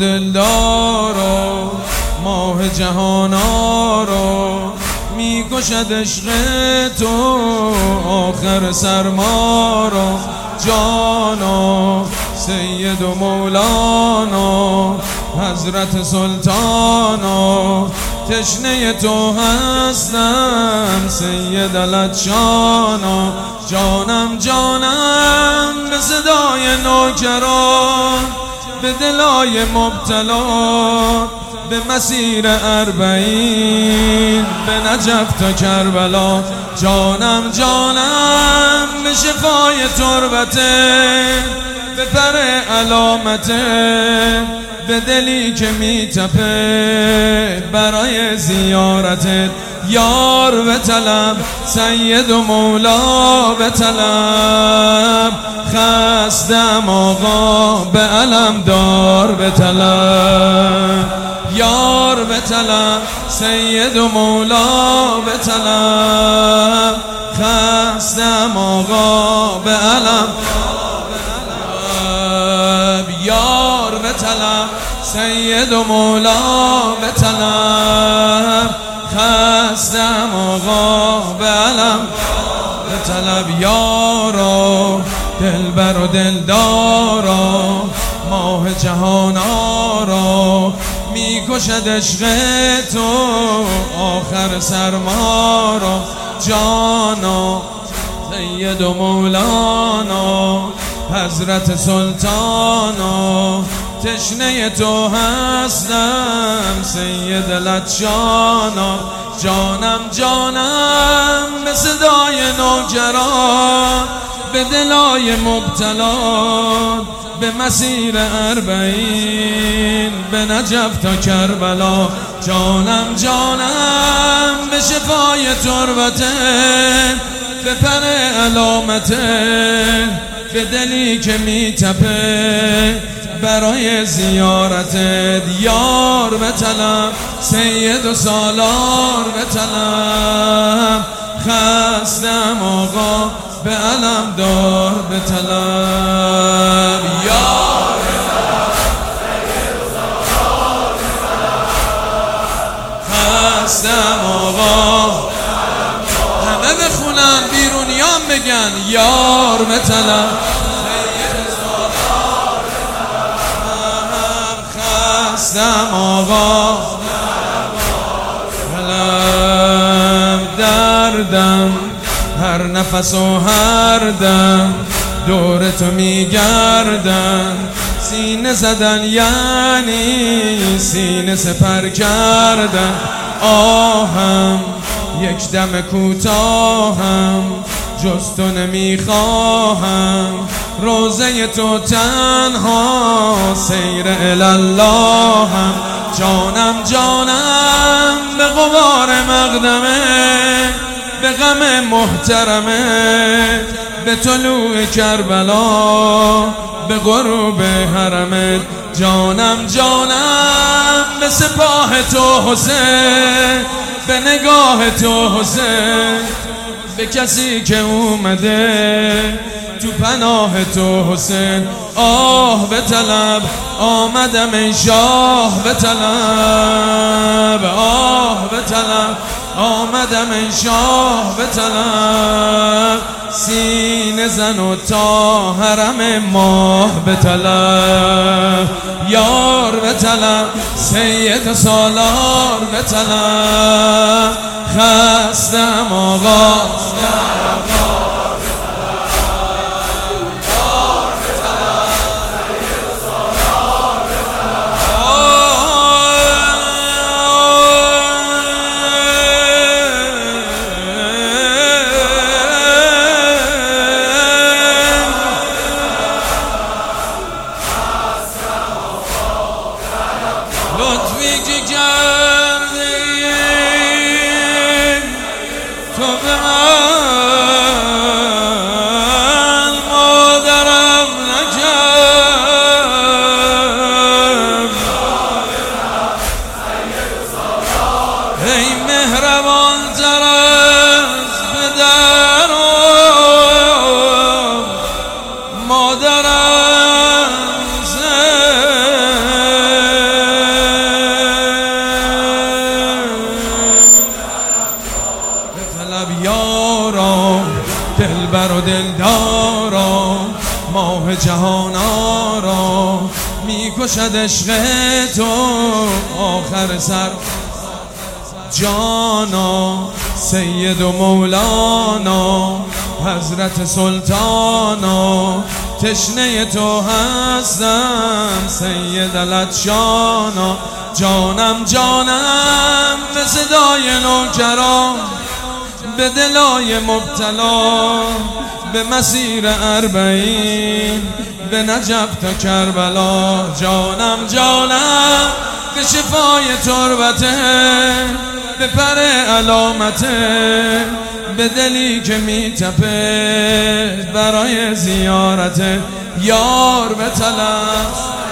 دلدارا ماه جهانا میکشد عشق تو آخر سرما را جانا سید و مولانا حضرت سلطانا تشنه تو هستم سید لطشانا جانم جانم به صدای نوکران به دلای مبتلا به مسیر 40 به نجف تا کربلا جانم جانم به شفای تربته به پر علامته به دلی که میتپه برای زیارتت یار به طلب سید و مولا به طلب خستم آقا به علم دار به طلب یار به طلب سید و مولا به طلب خستم آقا به علم یار به طلب سید و مولا به طلب خستم آقا به علم به طلب یارا دلبر و دلدارا ماه جهانا را میکشد عشق تو آخر سرما را جانا سید و مولانا حضرت سلطانا تشنه تو هستم سید لطشانا جانم جانم به صدای نوکران به دلای مبتلا به مسیر 40 به نجف تا کربلا جانم جانم به شفای تربته به پر علامته به دلی که میتپه برای زیارتت یار به طلب سید و سالار به طلب خستم آقا به علم دار به طلب یار به طلب سید و سالار به طلب خستم آقا همه بخونن بیرونیان بگن یار به طلب خستم آقا علم دردم هر نفس و هر دم دور تو میگردم سینه زدن یعنی سینه سپر کردن آهم یک دم کوتاهم جز تو نمیخواهم روزه تو تنها سیر الاللهم جانم جانم به غبار مقدمه به غم محترمه به طلوع کربلا به غروب حرمت جانم جانم به سپاه تو حسین به نگاه تو حسین به کسی که اومده تو پناه تو حسین آه به طلب آمدم ای شاه به طلب آه به طلب آمدم ای شاه به طلب سینه زن و تا حرم ماه به طلب یار به طلب سید سالار به طلب خستم آقا لطفی که کردی تو به یارا، دلبر و دلدارا، ماه جهان آرا، میکشد عشق تو آخر سر جانا. سید و مولانا، حضرت سلطانا، تشنه تو هستم سید العطشانا. جانم جانم به صدای نوکران، به دلای مبتلا، به مسیر اربعین، به نجف تا کربلا. جانم جانم به شفای تربته، به پر علامته، به دلی که میتپه برای زیارت یار به طلب.